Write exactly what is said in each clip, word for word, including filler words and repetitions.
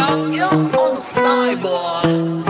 Rock you on the sideboard.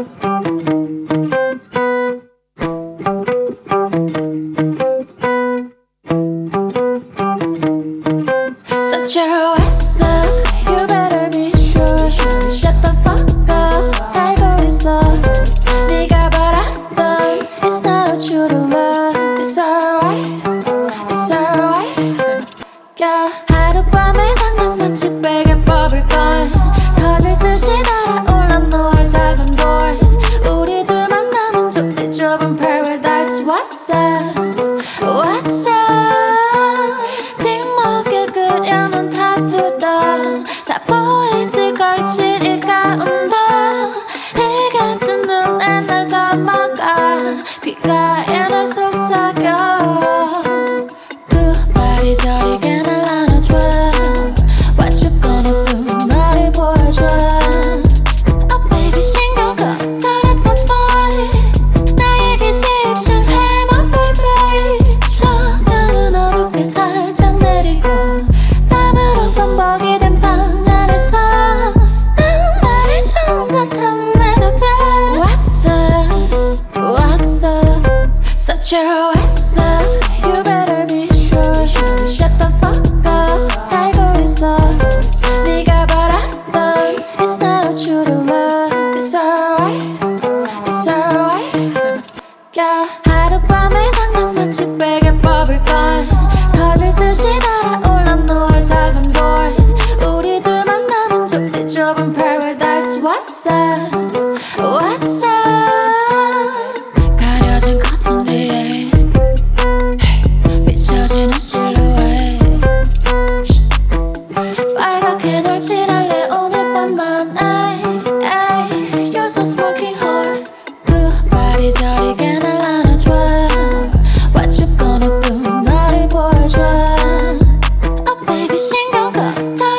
Such your ass up, you better be sure. Shut the fuck up, 알고 있어. 네가 바랐던 It's not a true to love. It's alright, it's alright. Yeah. 하룻밤에 장난 마치 베개 뽑을 건 터질 듯이 달아올라 너의 작은 돌. 우리 둘 만나면 좋대 좁은 paradise. What's up, what's up. 뒷목에 그려놓은 타투도 다 보일 듯 걸친 이 가운도 일 같은 눈에 날 담아가 귓가에 널 속삭여. 두 발이 저리게 날 안아줘. What you gonna do 너를 보여줘. Oh baby 신경 꺼 turn up the volume. 나에게 집중해 my baby. 저 눈은 어둡게 살짝 내리고 땀으로 범벅이 된 방 안에서 난 나를 정도 탐해도 돼. What's up, what's up. Such your ass up, you better be sure. Shut the fuck up, 알고 있어. 네가 바랐던 It's not a true to love. It's alright, it's alright. Yeah. 하룻밤에 장난 마치 베개 뽑을 건 터질 듯이 달아올라 너의 작은 돌. 우리 둘 만나면 좋대 좁은 paradise. What's up, what's up. 가려진 커튼 뒤에 비춰지는 실루엣. 빨갛게 널 칠할래 오늘 밤만. ay, You're so smoking hot. 두 발이 저리게 날 안아줘. What you gonna do 너를 보여줘. Oh baby 신경 꺼 turn